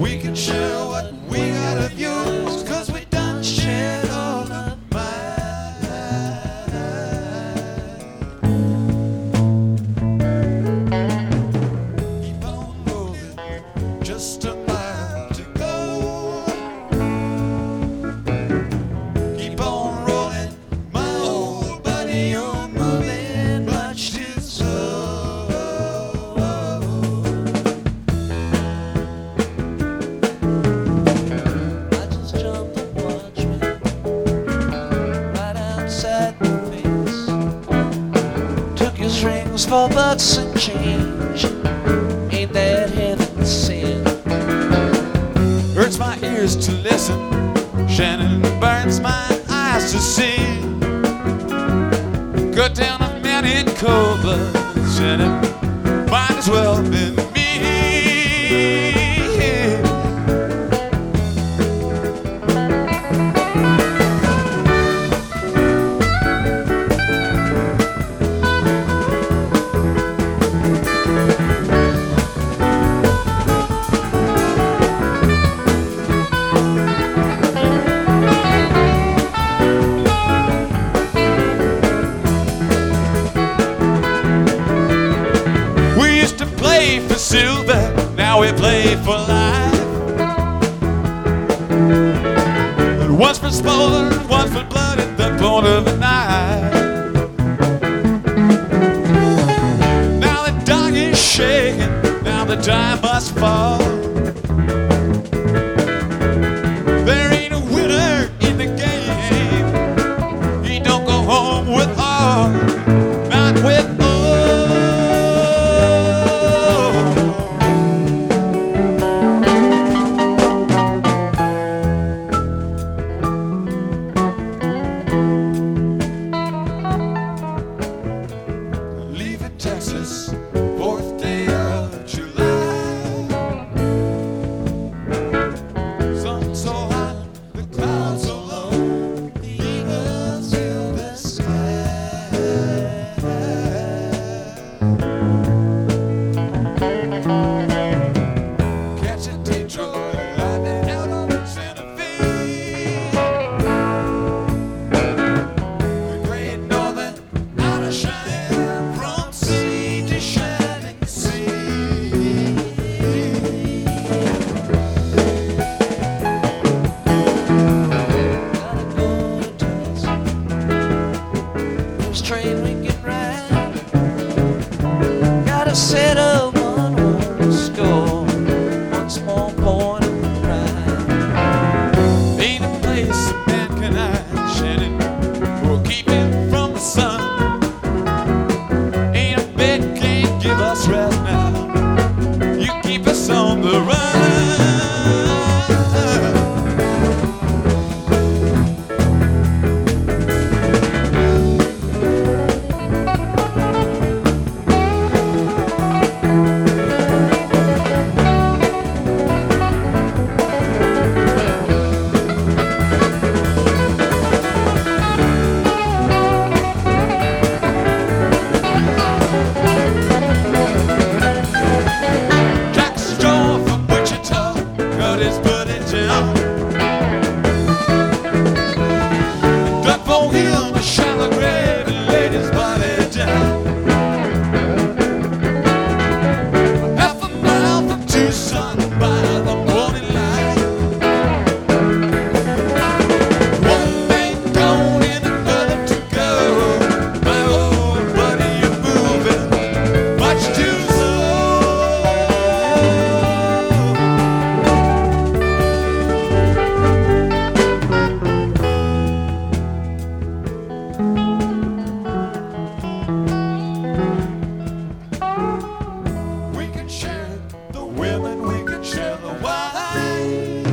We can share what we got of yours, 'cause we done shared all of mine. Keep on rolling, just a mile to go. Keep on rolling, my old buddy, you're moving much too slow. I just jumped a watchman right outside the fence. Took his rings for bucks and change. Ain't that heaven sent? Hurts my ears to listen, Shannon, burns my eyes to see. Cut down a man in cold blood, Shannon, might as well have been me. We used to play for silver, now we play for life. Once for sport, once for blood at the point of a knife. Now the dog is shaking, now the die must fall. There ain't a winner in the game. He don't go home with all, not with all. Leaving Texas, 4th day of July. Sun so hot, the clouds so low, the eagles fill the sky. Catch a Detroit lightning out on Santa Fe. The great northern out of shine from sea to shining sea. Gotta go to Tennessee. This train we can ride. Gotta set up one score. One small point of pride. Ain't a place a man can hide, Shannon, or keep him from the sun. Ain't a bed can't give us rest now. You keep us on the run. Jack Straw from Wichita cut his footage out. Dug for him a shallow grave and laid his body down. Half a mile from Tucson by the morning light. One man gone and another to go. My old buddy, you're moving much too slow. We can share the women, we can share the wine.